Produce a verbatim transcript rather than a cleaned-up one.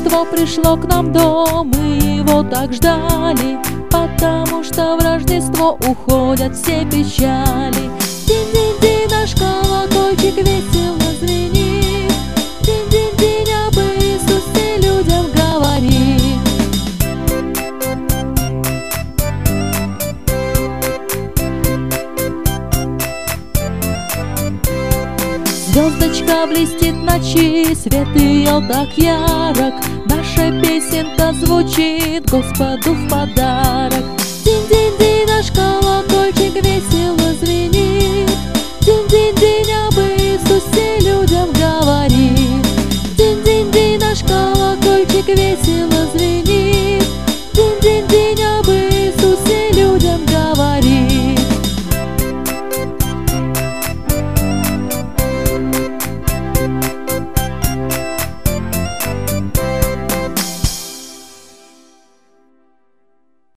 Рождество пришло к нам в дом, мы его так ждали, потому что в Рождество уходят все печали. Динь-динь-динь, наш колокольчик весело звенит, динь-динь-динь, об Иисусе людям говорит. Звездочка блестит в ночи, свет ее так ярок, наша песенка звучит Господу в подарок.